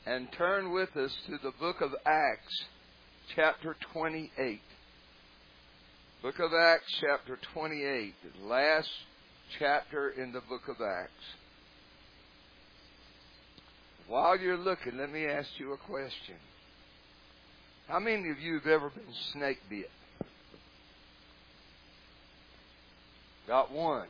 and turn with us to the book of Acts, chapter 28. Book of Acts, chapter 28, the last chapter in the book of Acts. While you're looking, let me ask you a question. How many of you have ever been snake bit? Got one.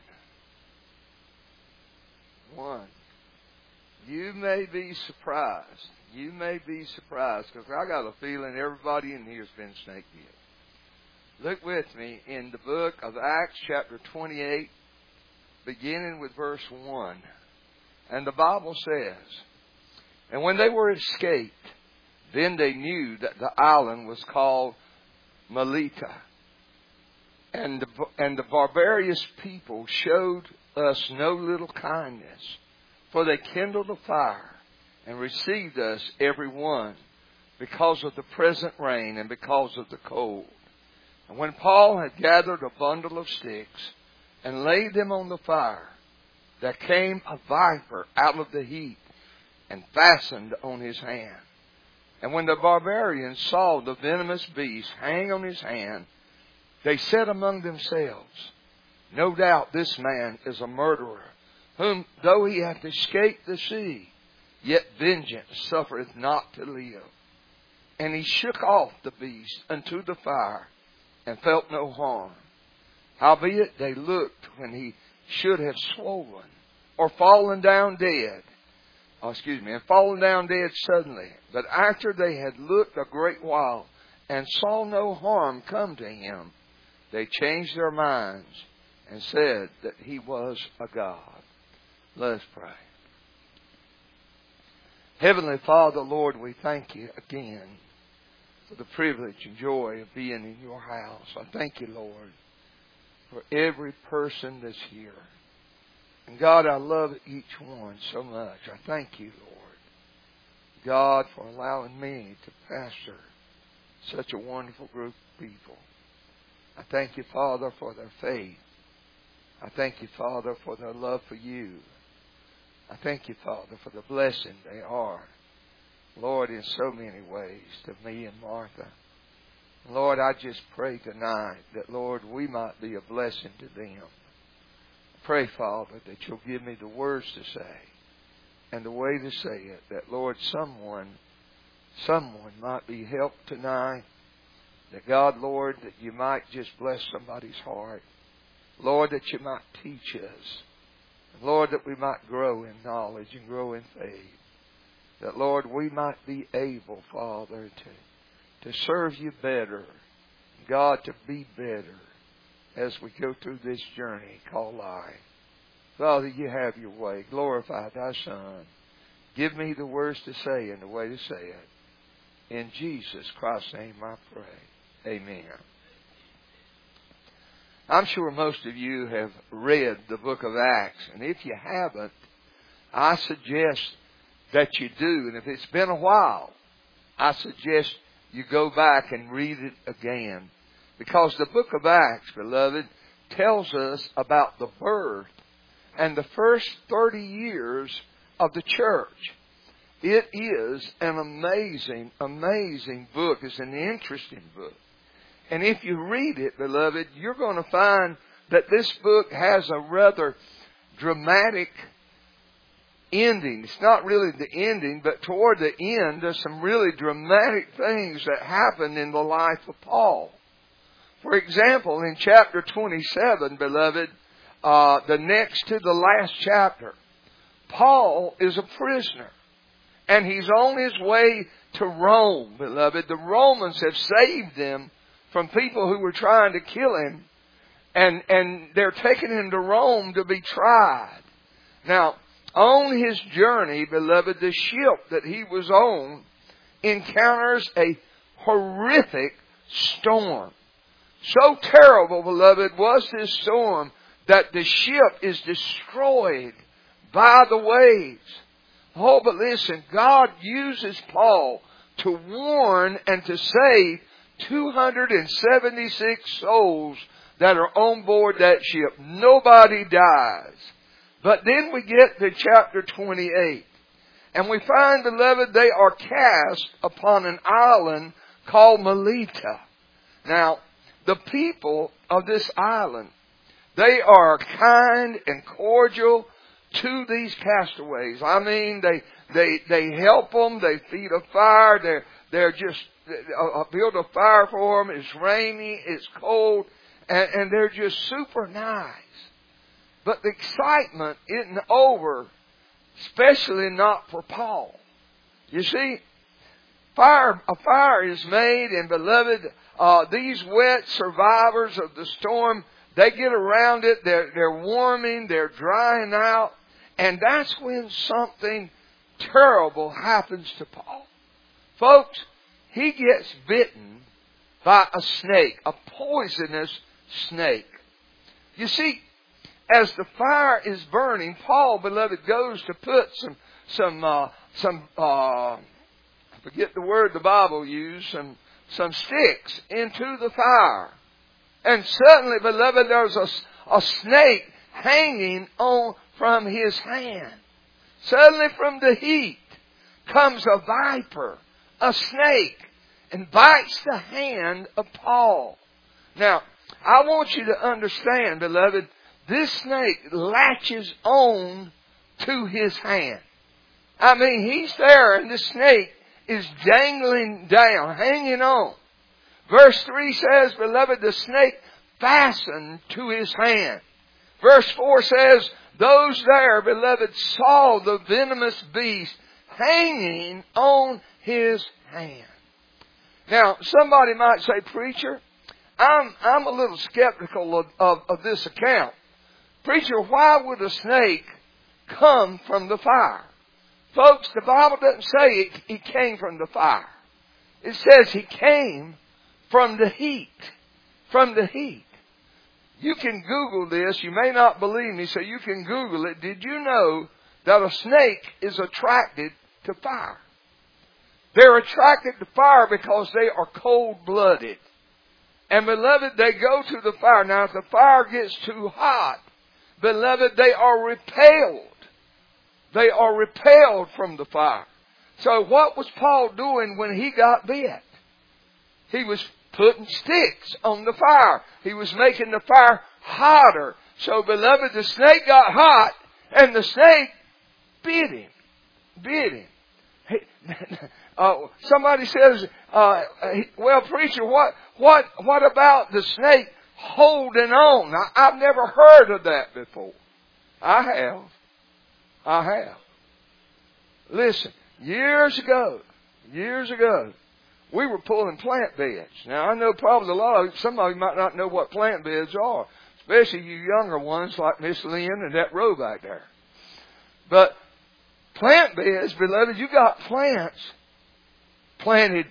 One. You may be surprised. You may be surprised because I got a feeling everybody in here has been snake bit. Look with me in the book of Acts chapter 28, beginning with verse 1. And the Bible says, "And when they were escaped, then they knew that the island was called Melita. And the barbarous people showed us no little kindness, for they kindled a fire and received us every one because of the present rain and because of the cold. And when Paul had gathered a bundle of sticks and laid them on the fire, there came a viper out of the heat and fastened on his hand. And when the barbarians saw the venomous beast hang on his hand, they said among themselves, 'No doubt this man is a murderer, whom though he hath escaped the sea, yet vengeance suffereth not to live.' And he shook off the beast unto the fire, and felt no harm. Howbeit they looked when he should have swollen, or fallen down dead. And fallen down dead suddenly. But after they had looked a great while, and saw no harm come to him, they changed their minds, and said that he was a god." Let us pray. Heavenly Father, Lord, we thank you again for the privilege and joy of being in your house. I thank you, Lord, for every person that's here. And God, I love each one so much. I thank you, Lord, God, for allowing me to pastor such a wonderful group of people. I thank you, Father, for their faith. I thank you, Father, for their love for you. I thank you, Father, for the blessing they are, Lord, in so many ways to me and Martha. Lord, I just pray tonight that, Lord, we might be a blessing to them. I pray, Father, that you'll give me the words to say and the way to say it, that, Lord, someone might be helped tonight. That, God, Lord, that you might just bless somebody's heart. Lord, that you might teach us. Lord, that we might grow in knowledge and grow in faith. That, Lord, we might be able, Father, to serve you better. God, to be better as we go through this journey called life. Father, you have your way. Glorify thy Son. Give me the words to say and the way to say it. In Jesus Christ's name I pray. Amen. I'm sure most of you have read the book of Acts. And if you haven't, I suggest that you do. And if it's been a while, I suggest you go back and read it again. Because the book of Acts, beloved, tells us about the birth and the first 30 years of the church. It is an amazing, amazing book. It's an interesting book. And if you read it, beloved, you're going to find that this book has a rather dramatic ending. It's not really the ending, but toward the end, there's some really dramatic things that happen in the life of Paul. For example, in chapter 27, beloved, the next to the last chapter, Paul is a prisoner. And he's on his way to Rome, beloved. The Romans have saved him from people who were trying to kill him. And they're taking him to Rome to be tried. Now, on his journey, beloved, the ship that he was on encounters a horrific storm. So terrible, beloved, was this storm that the ship is destroyed by the waves. Oh, but listen, God uses Paul to warn and to save 276 souls that are on board that ship. Nobody dies. But then we get to chapter 28. And we find, beloved, they are cast upon an island called Melita. Now, the people of this island, they are kind and cordial to these castaways. I mean, they help them. They feed a fire. They're just build a fire for them. It's rainy. It's cold, and they're just super nice. But the excitement isn't over, especially not for Paul. You see, a fire is made, and beloved, these wet survivors of the storm, they get around it. They're warming. They're drying out. And that's when something terrible happens to Paul. Folks, he gets bitten by a snake, a poisonous snake. You see, as the fire is burning, Paul, beloved, goes to put some forget the word the Bible used, some sticks into the fire. And suddenly, beloved, there's a snake hanging on from his hand. Suddenly from the heat comes a viper, a snake, and bites the hand of Paul. Now, I want you to understand, beloved, this snake latches on to his hand. I mean, he's there and the snake is dangling down, hanging on. Verse 3 says, beloved, the snake fastened to his hand. Verse 4 says, those there, beloved, saw the venomous beast hanging on his hand. Now, somebody might say, preacher, I'm a little skeptical of this account. Preacher, why would a snake come from the fire? Folks, the Bible doesn't say he came from the fire. It says he came from the heat. From the heat. You can Google this. You may not believe me, so you can Google it. Did you know that a snake is attracted to fire? They're attracted to fire because they are cold-blooded. And beloved, they go to the fire. Now, if the fire gets too hot, beloved, they are repelled. They are repelled from the fire. So what was Paul doing when he got bit? He was putting sticks on the fire. He was making the fire hotter. So, beloved, the snake got hot, and the snake bit him. Bit him. Somebody says, well, preacher, what about the snake holding on? Now, I've never heard of that before. I have. Listen, years ago, we were pulling plant beds. Now, I know probably some of you might not know what plant beds are, especially you younger ones like Miss Lynn and that row back there. But plant beds, beloved, you got plants planted,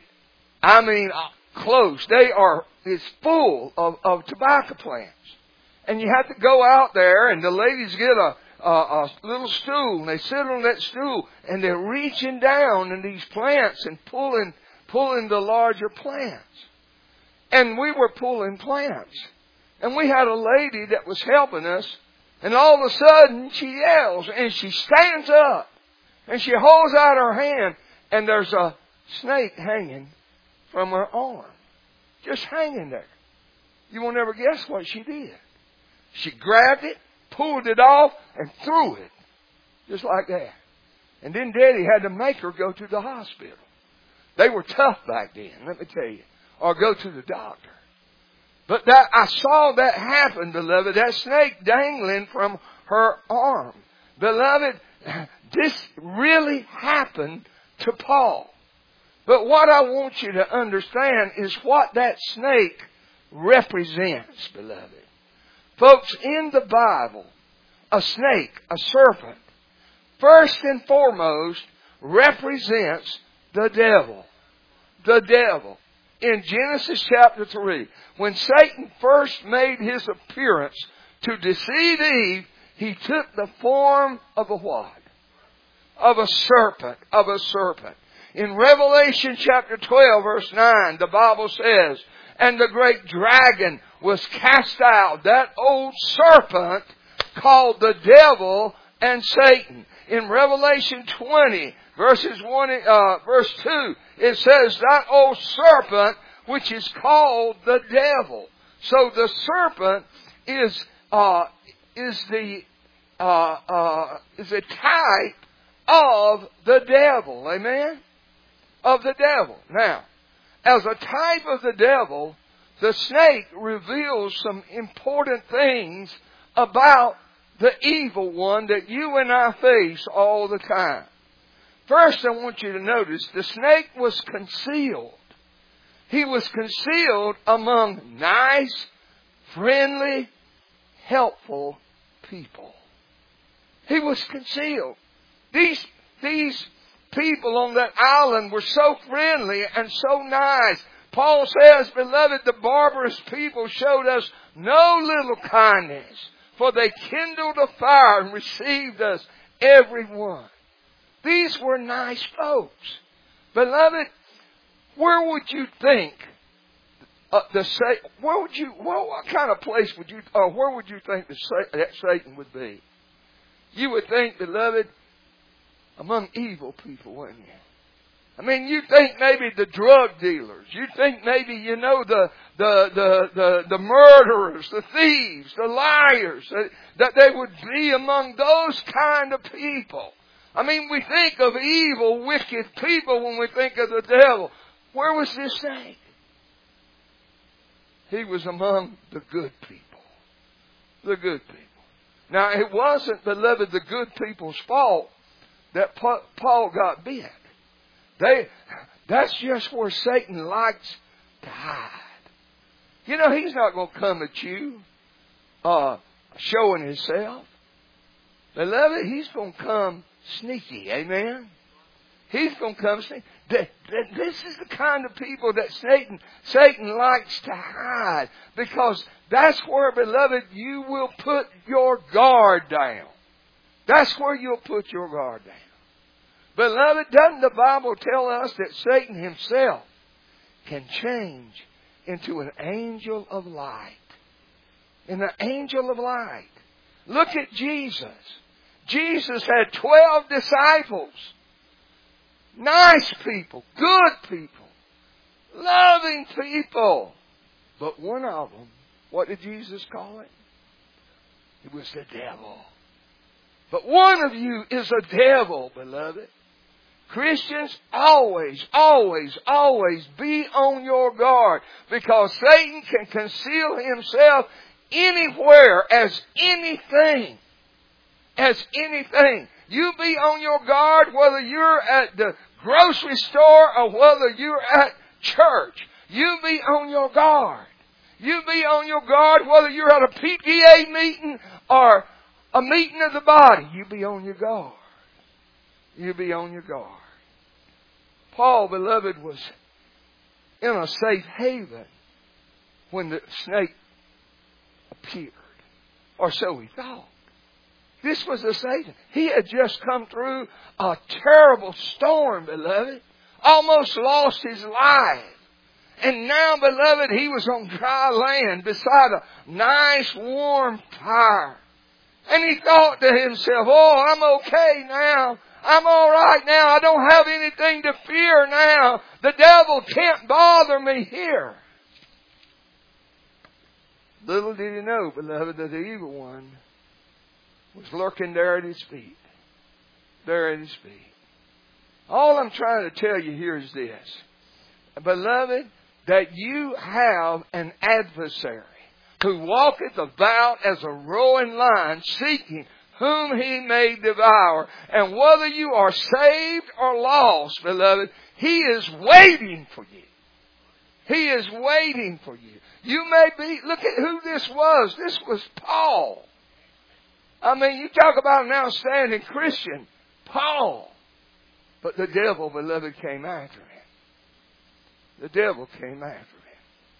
close. It's full of tobacco plants. And you have to go out there, and the ladies get a little stool, and they sit on that stool, and they're reaching down in these plants and pulling the larger plants. And we were pulling plants. And we had a lady that was helping us, and all of a sudden she yells, and she stands up, and she holds out her hand, and there's a snake hanging from her arm. Just hanging there. You won't ever guess what she did. She grabbed it, pulled it off, and threw it. Just like that. And then Daddy had to make her go to the hospital. They were tough back then, let me tell you. Or go to the doctor. But I saw that happen, beloved. That snake dangling from her arm. Beloved, this really happened to Paul. But what I want you to understand is what that snake represents, beloved. Folks, in the Bible, a snake, a serpent, first and foremost represents the devil. The devil. In Genesis chapter 3, when Satan first made his appearance to deceive Eve, he took the form of a what? Of a serpent. Of a serpent. In Revelation chapter 12, verse 9, the Bible says, and the great dragon was cast out, that old serpent called the devil and Satan. In Revelation 20, Verse 2, it says, that old serpent, which is called the devil. So the serpent is a type of the devil. Amen? Of the devil. Now, as a type of the devil, the snake reveals some important things about the evil one that you and I face all the time. First, I want you to notice the snake was concealed. He was concealed among nice, friendly, helpful people. He was concealed. These people on that island were so friendly and so nice. Paul says, beloved, the barbarous people showed us no little kindness, for they kindled a fire and received us every one. These were nice folks. Beloved, where would you think what kind of place would you, or where would you think that Satan would be? You would think, beloved, among evil people, wouldn't you? I mean, you think maybe the drug dealers. You think maybe, the murderers, the thieves, the liars, that they would be among those kind of people. I mean, we think of evil, wicked people when we think of the devil. Where was this snake? He was among the good people. The good people. Now, it wasn't, beloved, the good people's fault that Paul got bit. That's just where Satan likes to hide. He's not going to come at you showing himself. Beloved, he's going to come sneaky. Amen? He's going to come sneaky. This is the kind of people that Satan likes to hide. Because that's where, beloved, you will put your guard down. That's where you'll put your guard down. Beloved, doesn't the Bible tell us that Satan himself can change into an angel of light? An angel of light. Look at Jesus. Jesus had 12 disciples. Nice people, good people, loving people. But one of them, what did Jesus call it? It was the devil. But one of you is a devil, beloved. Christians, always, always, always be on your guard, because Satan can conceal himself anywhere as anything. As anything. You be on your guard whether you're at the grocery store or whether you're at church. You be on your guard. You be on your guard whether you're at a PTA meeting or a meeting of the body. You be on your guard. You be on your guard. Paul, beloved, was in a safe haven when the snake appeared. Or so he thought. This was a Satan. He had just come through a terrible storm, beloved. Almost lost his life. And now, beloved, he was on dry land beside a nice warm fire. And he thought to himself, oh, I'm okay now. I'm all right now. I don't have anything to fear now. The devil can't bother me here. Little did he know, beloved, that the evil one was lurking there at his feet. There at his feet. All I'm trying to tell you here is this. Beloved, that you have an adversary who walketh about as a roaring lion, seeking whom he may devour. And whether you are saved or lost, beloved, he is waiting for you. He is waiting for you. You may be, look at who this was. This was Paul. I mean, you talk about an outstanding Christian. Paul. But the devil, beloved, came after him. The devil came after him.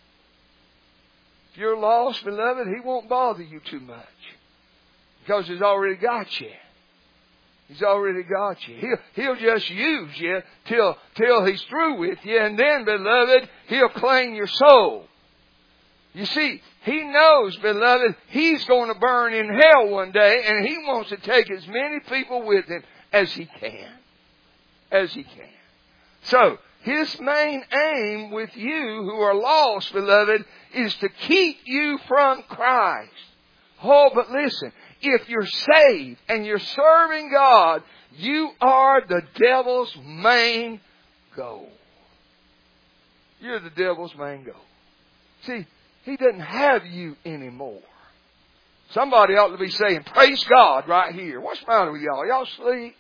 If you're lost, beloved, he won't bother you too much. Because he's already got you. He's already got you. He'll just use you till he's through with you. And then, beloved, he'll claim your soul. You see, he knows, beloved, he's going to burn in hell one day. And he wants to take as many people with him as he can. as He can. So, His main aim with you who are lost, beloved, is to keep you from Christ. Oh, but listen, if you're saved and you're serving God, you are the devil's main goal. You're the devil's main goal. See, he doesn't have you anymore. Somebody ought to be saying, praise God right here. What's the matter with y'all? Y'all asleep?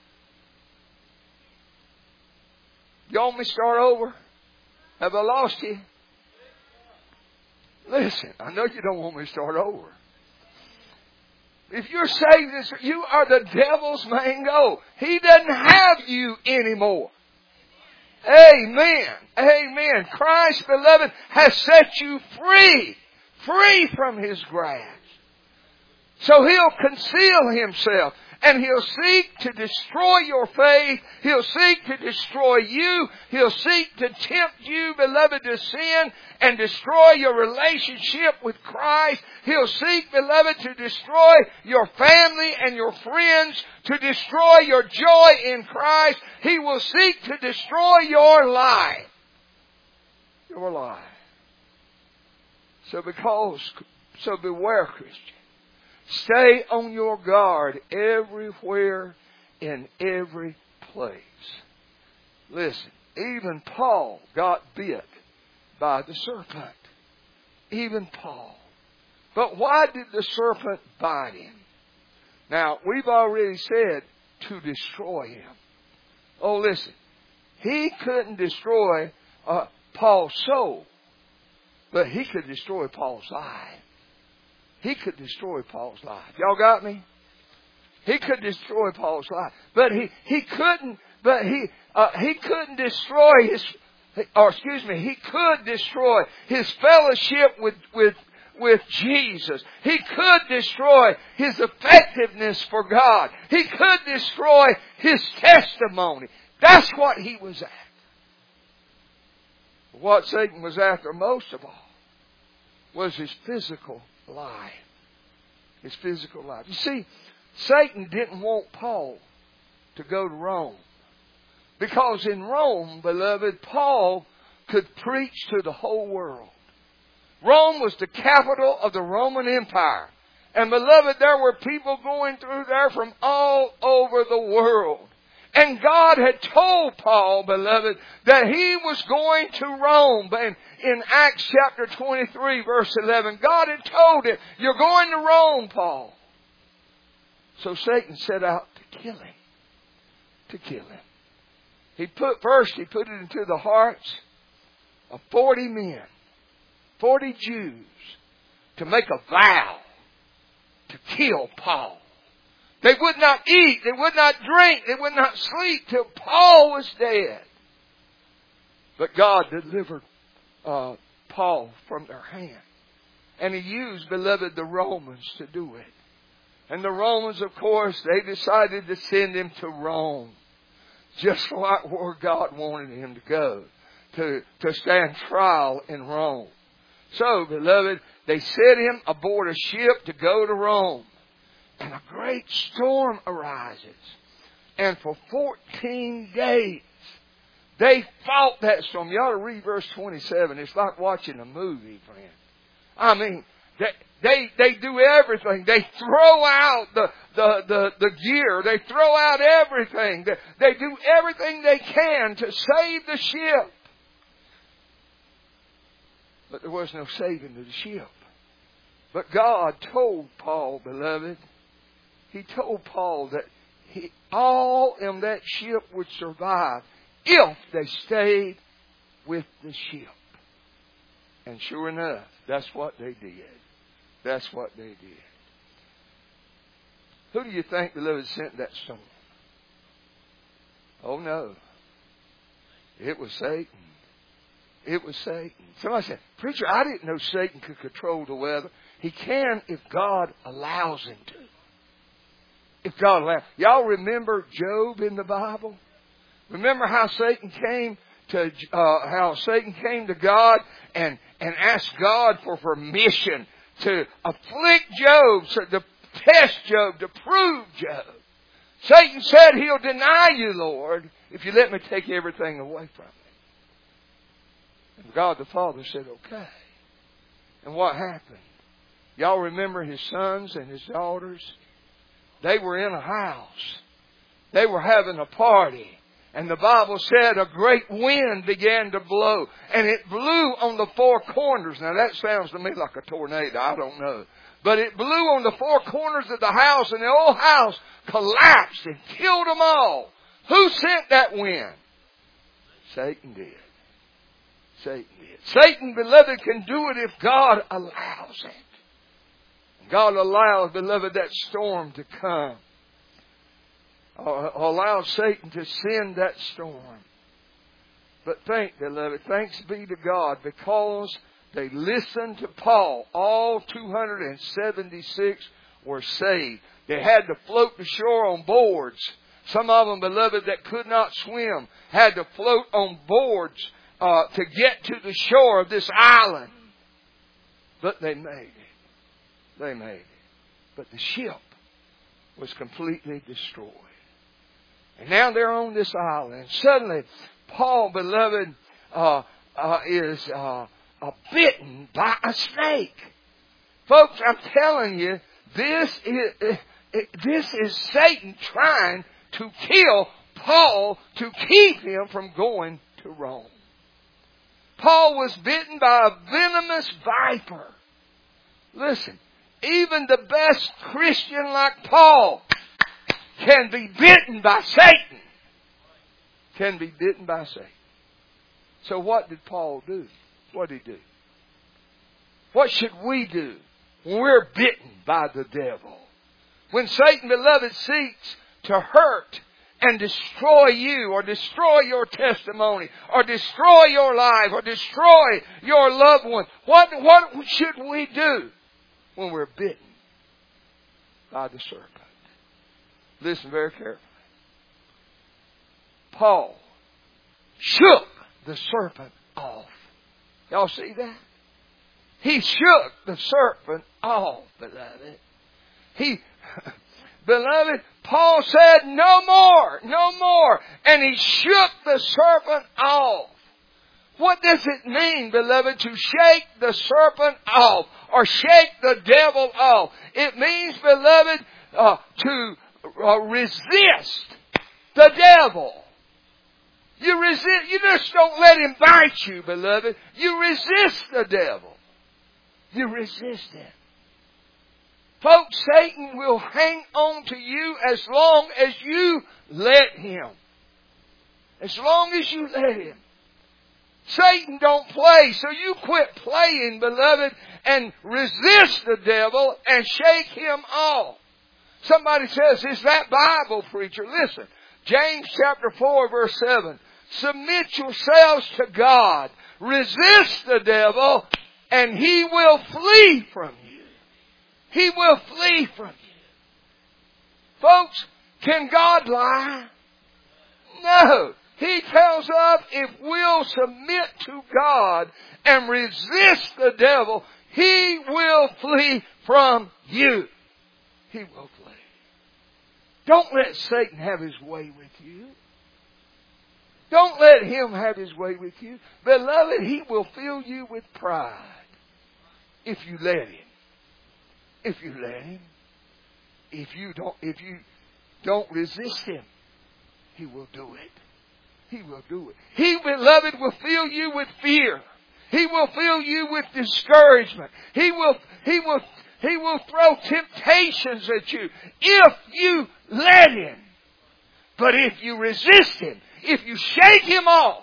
You want me to start over? Have I lost you? Listen, I know you don't want me to start over. If you're saved, you are the devil's main goal. He doesn't have you anymore. Amen. Amen. Christ, beloved, has set you free. Free from His grasp. So He'll conceal Himself. And He'll seek to destroy your faith. He'll seek to destroy you. He'll seek to tempt you, beloved, to sin and destroy your relationship with Christ. He'll seek, beloved, to destroy your family and your friends, to destroy your joy in Christ. He will seek to destroy your life. Your life. So beware, Christian. Stay on your guard everywhere, in every place. Listen, even Paul got bit by the serpent. Even Paul. But why did the serpent bite him? Now, we've already said to destroy him. Oh, listen. He couldn't destroy Paul's soul, but he could destroy Paul's life. He could destroy Paul's life. Y'all got me? He could destroy Paul's life. But he couldn't destroy he could destroy his fellowship with Jesus. He could destroy his effectiveness for God. He could destroy his testimony. That's what he was after. What Satan was after most of all was his physical life. His physical life. You see, Satan didn't want Paul to go to Rome. Because in Rome, beloved, Paul could preach to the whole world. Rome was the capital of the Roman Empire. And beloved, there were people going through there from all over the world. And God had told Paul, beloved, that he was going to Rome. And in Acts chapter 23, verse 11, God had told him, you're going to Rome, Paul. So Satan set out to kill him. To kill him. He put it into the hearts of 40 men, 40 Jews, to make a vow to kill Paul. They would not eat, they would not drink, they would not sleep till Paul was dead. But God delivered Paul from their hand. And He used, beloved, the Romans to do it. And the Romans, of course, they decided to send him to Rome. Just like where God wanted him to go. To stand trial in Rome. So, beloved, they set him aboard a ship to go to Rome. And a great storm arises. And for 14 days, they fought that storm. You ought to read verse 27. It's like watching a movie, friend. I mean, they do everything. They throw out the gear. They throw out everything. They do everything they can to save the ship. But there was no saving to the ship. But God told Paul, beloved, He told Paul that all in that ship would survive if they stayed with the ship. And sure enough, that's what they did. That's what they did. Who do you think, beloved, sent that storm? Oh no. It was Satan. It was Satan. Somebody said, preacher, I didn't know Satan could control the weather. He can if God allows him to. If God allows. Y'all remember Job in the Bible? Remember how Satan came to God and asked God for permission to afflict Job, to test Job, to prove Job. Satan said he'll deny you, Lord, if you let me take everything away from you. And God the Father said, okay. And what happened? Y'all remember his sons and his daughters? They were in a house. They were having a party. And the Bible said a great wind began to blow. And it blew on the four corners. Now that sounds to me like a tornado. I don't know. But it blew on the four corners of the house. And the whole house collapsed and killed them all. Who sent that wind? Satan did. Satan did. Satan, beloved, can do it if God allows it. God allows, beloved, that storm to come. Allow Satan to send that storm. But beloved, thanks be to God, because they listened to Paul. All 276 were saved. They had to float to shore on boards. Some of them, beloved, that could not swim, had to float on boards to get to the shore of this island. But they made it. They made it. But the ship was completely destroyed. And now they're on this island. And suddenly, Paul, beloved, is bitten by a snake. Folks, I'm telling you, this is Satan trying to kill Paul to keep him from going to Rome. Paul was bitten by a venomous viper. Listen. Even the best Christian like Paul can be bitten by Satan. Can be bitten by Satan. So what did Paul do? What did he do? What should we do when we're bitten by the devil? When Satan, beloved, seeks to hurt and destroy you, or destroy your testimony, or destroy your life, or destroy your loved one, what should we do when we're bitten by the serpent? Listen very carefully. Paul shook the serpent off. Y'all see that? He shook the serpent off, beloved. Beloved, Paul said, no more, no more. And he shook the serpent off. What does it mean, beloved, to shake the serpent off or shake the devil off? It means, beloved, to resist the devil. You resist. You just don't let him bite you, beloved. You resist the devil. You resist him. Folks, Satan will hang on to you as long as you let him. As long as you let him. Satan don't play, so you quit playing, beloved, and resist the devil and shake him off. Somebody says, is that Bible, preacher? Listen, James chapter 4, verse 7. Submit yourselves to God. Resist the devil, and he will flee from you. He will flee from you. Folks, can God lie? No. He tells us if we'll submit to God and resist the devil, he will flee from you. He will flee. Don't let Satan have his way with you. Don't let him have his way with you. Beloved, he will fill you with pride if you let him. If you let him. If you don't resist him, he will do it. He will do it. He, beloved, will fill you with fear. He will fill you with discouragement. He will throw temptations at you if you let him. But if you resist him, if you shake him off,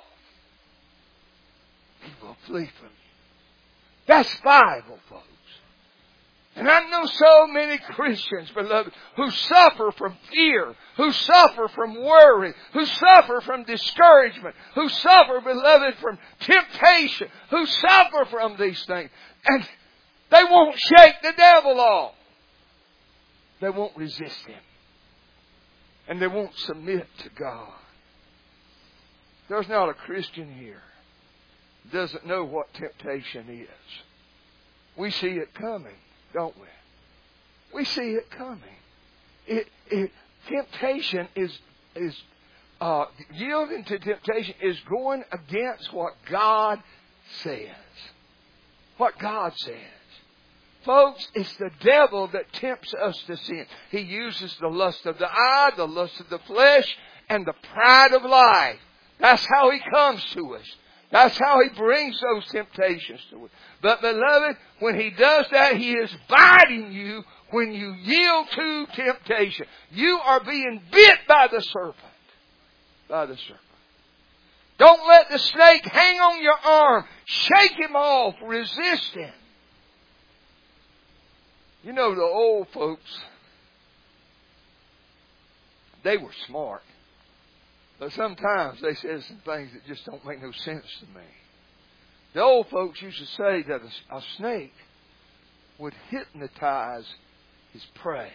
he will flee from you. That's Bible, folks. And I know so many Christians, beloved, who suffer from fear, who suffer from worry, who suffer from discouragement, who suffer, beloved, from temptation, who suffer from these things. And they won't shake the devil off. They won't resist him. And they won't submit to God. There's not a Christian here who doesn't know what temptation is. We see it coming, don't we? We see it coming. temptation is yielding to temptation is going against what God says. What God says. Folks, it's the devil that tempts us to sin. He uses the lust of the eye, the lust of the flesh, and the pride of life. That's how he comes to us. That's how he brings those temptations to us. But beloved, when he does that, he is biting you when you yield to temptation. You are being bit by the serpent. By the serpent. Don't let the snake hang on your arm. Shake him off. Resist him. You know, the old folks, they were smart. But sometimes they said some things that just don't make no sense to me. The old folks used to say that a snake would hypnotize his prey.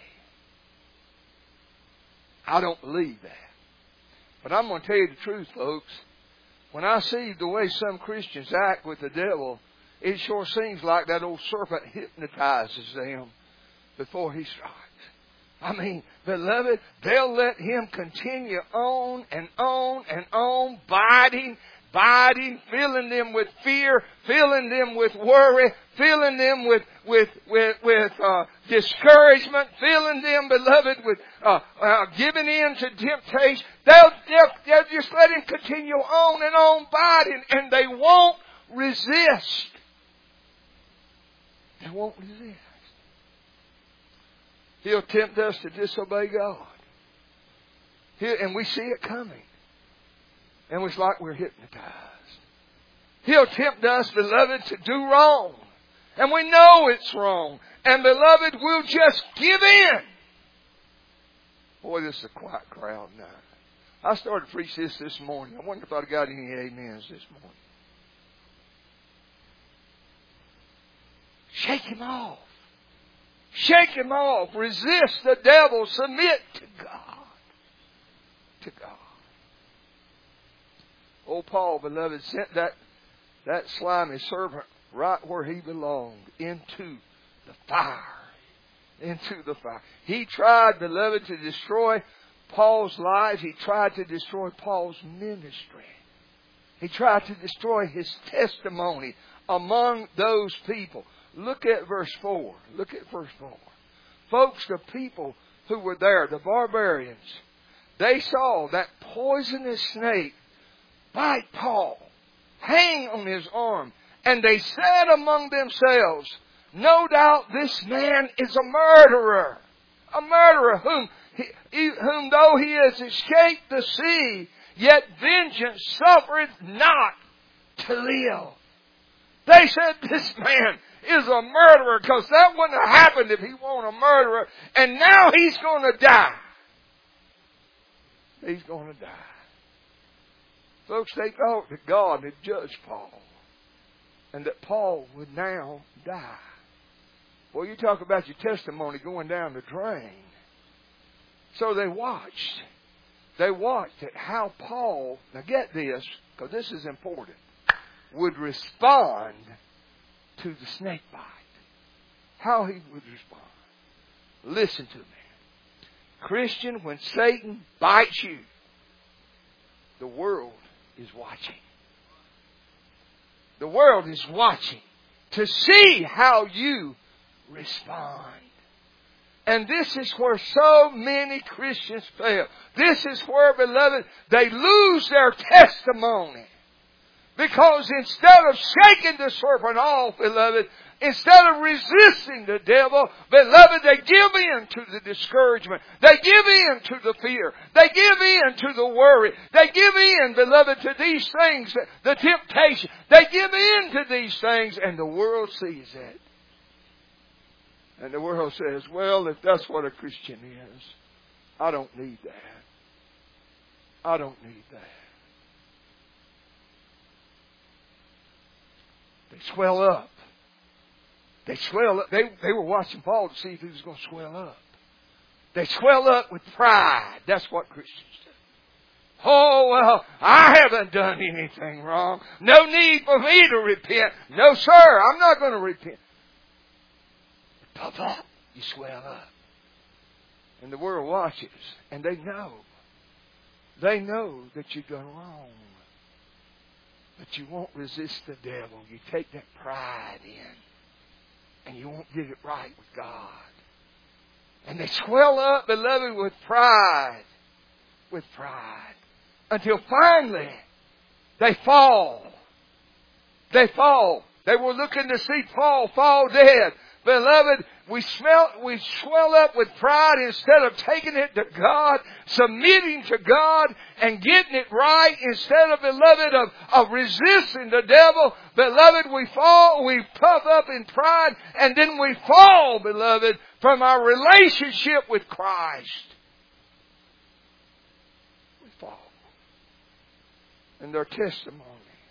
I don't believe that. But I'm going to tell you the truth, folks. When I see the way some Christians act with the devil, it sure seems like that old serpent hypnotizes them before he strikes. I mean, beloved, they'll let him continue on and on and on, biting, filling them with fear, filling them with worry, filling them with discouragement, filling them, beloved, with giving in to temptation. They'll just let him continue on and on biting, and they won't resist. They won't resist. He'll tempt us to disobey God. And we see it coming. And it's like we're hypnotized. He'll tempt us, beloved, to do wrong. And we know it's wrong. And beloved, we'll just give in. Boy, this is a quiet crowd now. I started to preach this morning. I wonder if I'd got any amens this morning. Shake him off. Shake him off. Resist the devil. Submit to God. To God. Old Paul, beloved, sent that slimy serpent right where he belonged, into the fire. Into the fire. He tried, beloved, to destroy Paul's life. He tried to destroy Paul's ministry. He tried to destroy his testimony among those people. Look at verse 4. Look at verse 4. Folks, the people who were there, the barbarians, they saw that poisonous snake bite Paul, hang on his arm, and they said among themselves, no doubt this man is a murderer. A murderer whom though he has escaped the sea, yet vengeance suffereth not to live. They said this man is a murderer, because that wouldn't have happened if he weren't a murderer. And now he's going to die. He's going to die. Folks, they thought that God had judged Paul, and that Paul would now die. Well, you talk about your testimony going down the drain. So they watched. They watched at how Paul, now get this, because this is important, would respond to the snake bite. How he would respond. Listen to me. Christian, when Satan bites you, the world is watching. The world is watching to see how you respond. And this is where so many Christians fail. This is where, beloved, they lose their testimony. Because instead of shaking the serpent off, beloved, instead of resisting the devil, beloved, they give in to the discouragement. They give in to the fear. They give in to the worry. They give in, beloved, to these things, the temptation. They give in to these things, and the world sees it. And the world says, well, if that's what a Christian is, I don't need that. I don't need that. They swell up. They swell up. They were watching Paul to see if he was going to swell up. They swell up with pride. That's what Christians do. Oh, well, I haven't done anything wrong. No need for me to repent. No, sir, I'm not going to repent. Puff up. You swell up. And the world watches, and they know. They know that you've done wrong. But you won't resist the devil. You take that pride in, and you won't get it right with God. And they swell up, beloved, with pride. With pride. Until finally, they fall. They fall. They were looking to see Paul fall dead. Beloved, we swell up with pride instead of taking it to God, submitting to God, and getting it right instead of, beloved, of resisting the devil. Beloved, we fall, we puff up in pride, and then we fall, beloved, from our relationship with Christ. We fall. And their testimony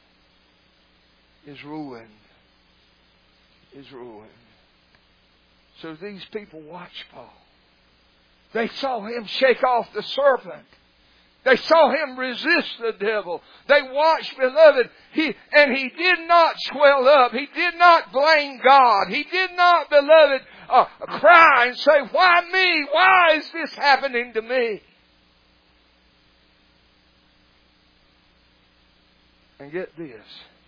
is ruined. Is ruined. So these people watched Paul. They saw him shake off the serpent. They saw him resist the devil. They watched, beloved, he did not swell up. He did not blame God. He did not, beloved, cry and say, "Why me? Why is this happening to me?" And get this.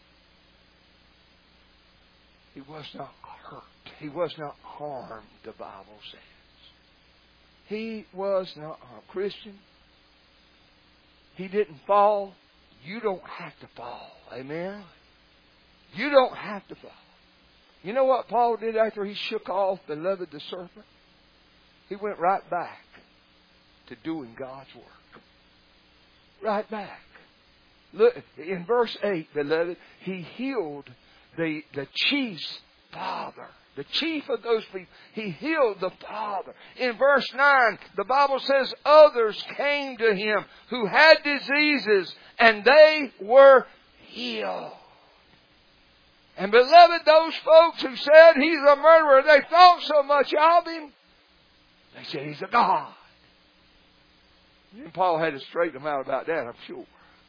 He was not hurt. He was not harmed, the Bible says. He was not harmed. Christian, he didn't fall. You don't have to fall. Amen? You don't have to fall. You know what Paul did after he shook off, beloved, the serpent? He went right back to doing God's work. Right back. Look, in verse 8, beloved, he healed the chief's father. The chief of those people. He healed the father. In verse 9, the Bible says others came to him who had diseases, and they were healed. And beloved, those folks who said he's a murderer, they thought so much of him. They said he's a god. And Paul had to straighten them out about that, I'm sure.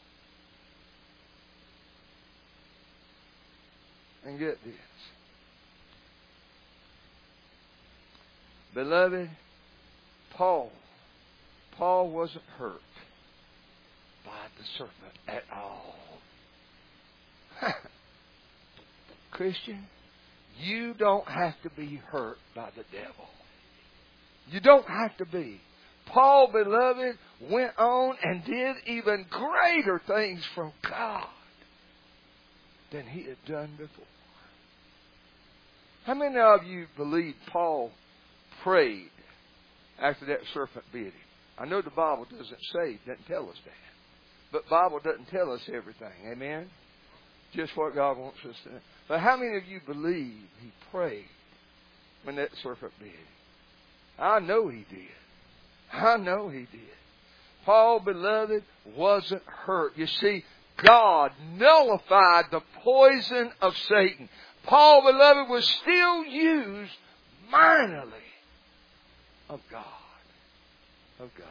And get this. Beloved, Paul wasn't hurt by the serpent at all. Christian, you don't have to be hurt by the devil. You don't have to be. Paul, beloved, went on and did even greater things from God than he had done before. How many of you believe Paul prayed after that serpent bit him? I know the Bible doesn't tell us that. But the Bible doesn't tell us everything. Amen? Just what God wants us to know. But how many of you believe he prayed when that serpent bit him? I know he did. I know he did. Paul, beloved, wasn't hurt. You see, God nullified the poison of Satan. Paul, beloved, was still used minorly of God. Of God.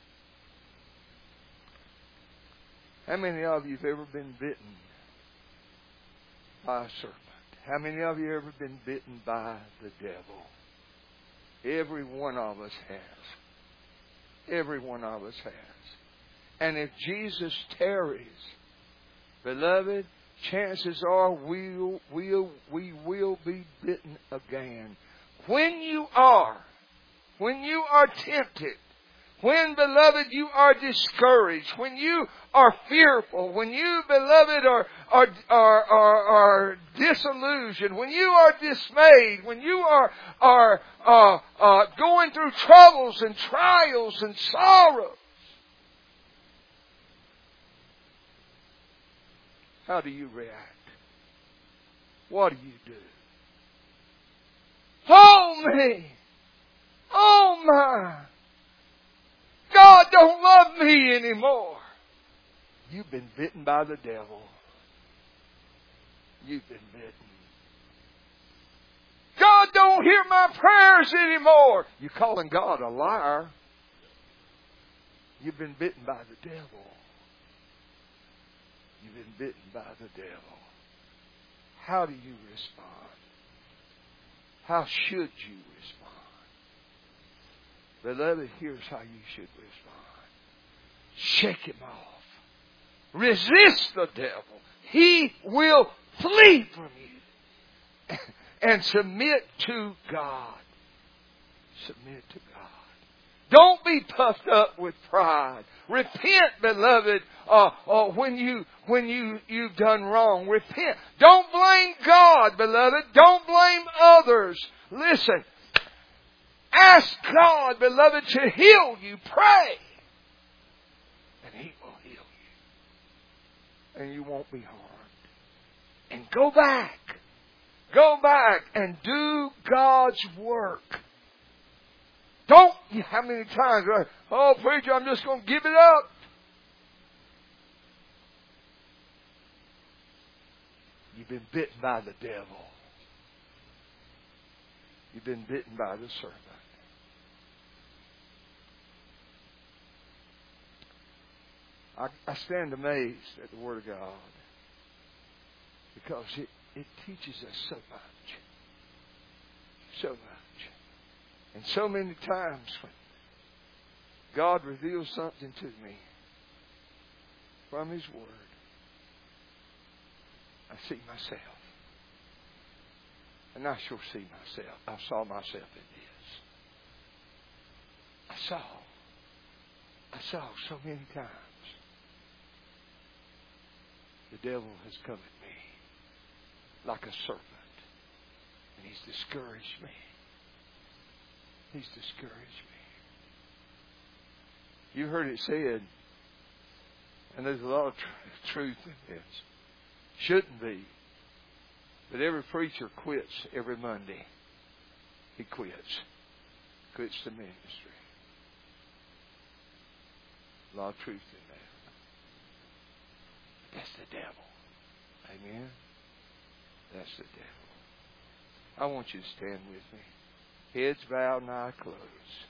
How many of you have ever been bitten by a serpent? How many of you have ever been bitten by the devil? Every one of us has. Every one of us has. And if Jesus tarries, beloved, chances are we will be bitten again. When you are tempted, when, beloved, you are discouraged, when you are fearful, when you, beloved, are disillusioned, when you are dismayed, when you are going through troubles and trials and sorrows, how do you react? What do you do? Oh me! Oh my! God don't love me anymore. You've been bitten by the devil. You've been bitten. God don't hear my prayers anymore. You're calling God a liar. You've been bitten by the devil. You've been bitten by the devil. How do you respond? How should you respond? Beloved, here's how you should respond. Shake him off. Resist the devil. He will flee from you. And submit to God. Submit to God. Don't be puffed up with pride. Repent, beloved, when you've done wrong. Repent. Don't blame God, beloved. Don't blame others. Listen. Ask God, beloved, to heal you. Pray. And He will heal you. And you won't be harmed. And go back. Go back and do God's work. Don't, how many times, oh, preacher, I'm just going to give it up. You've been bitten by the devil. You've been bitten by the serpent. I stand amazed at the Word of God because it teaches us so much. So much. And so many times when God reveals something to me from His Word, I see myself. And I sure see myself. I saw myself in this. I saw so many times the devil has come at me like a serpent. And he's discouraged me. He's discouraged me. You heard it said, and there's a lot of truth in this. Shouldn't be. But every preacher quits every Monday. He quits. Quits the ministry. A lot of truth in that. That's the devil. Amen? That's the devil. I want you to stand with me. Heads bowed and eyes closed.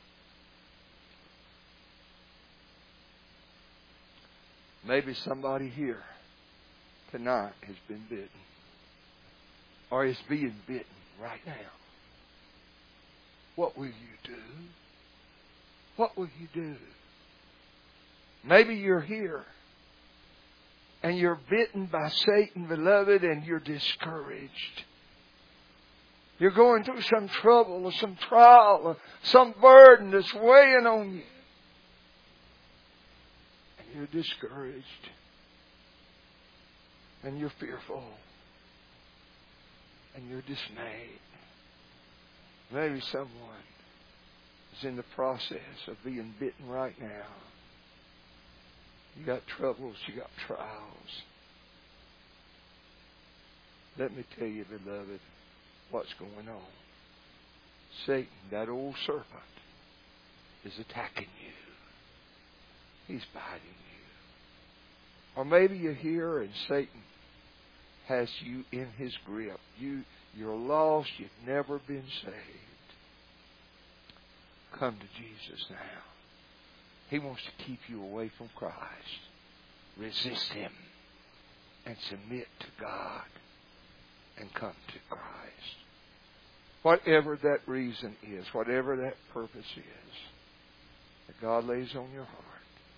Maybe somebody here tonight has been bitten. Or is being bitten right now. What will you do? What will you do? Maybe you're here and you're bitten by Satan, beloved, and you're discouraged. You're going through some trouble or some trial or some burden that's weighing on you. And you're discouraged. And you're fearful. And you're dismayed. Maybe someone is in the process of being bitten right now. You got troubles, you got trials. Let me tell you, beloved, what's going on. Satan, that old serpent, is attacking you. He's biting you. Or maybe you're here and Satan has you in his grip. You're lost. You've never been saved. Come to Jesus now. He wants to keep you away from Christ. Resist Him and submit to God and come to Christ. Whatever that reason is, whatever that purpose is that God lays on your heart,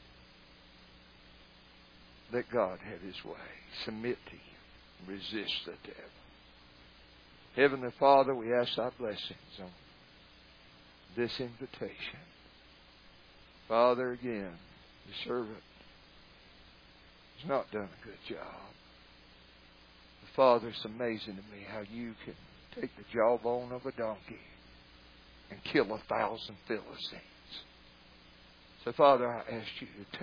let God have His way. Submit to Him. Resist the devil. Heavenly Father, we ask Thy blessings on this invitation. Father, again, the servant has not done a good job. Father, it's amazing to me how you can take the jawbone of a donkey and kill 1,000 Philistines. So, Father, I ask you to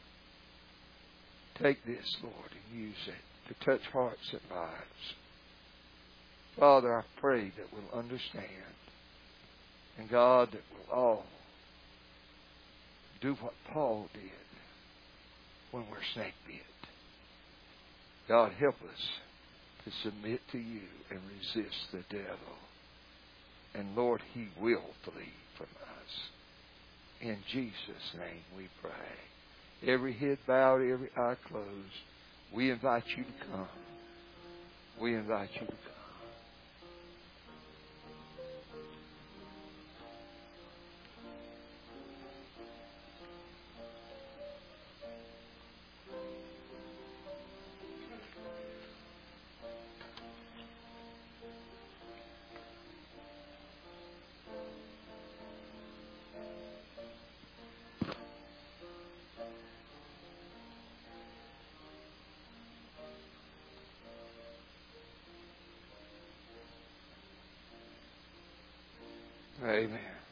take this, Lord, and use it to touch hearts and lives. Father, I pray that we'll understand. And God, that we'll all do what Paul did when we're snake bit. God, help us to submit to you and resist the devil. And Lord, he will flee from us. In Jesus' name we pray. Every head bowed, every eye closed. We invite you to come. We invite you to come. Amen.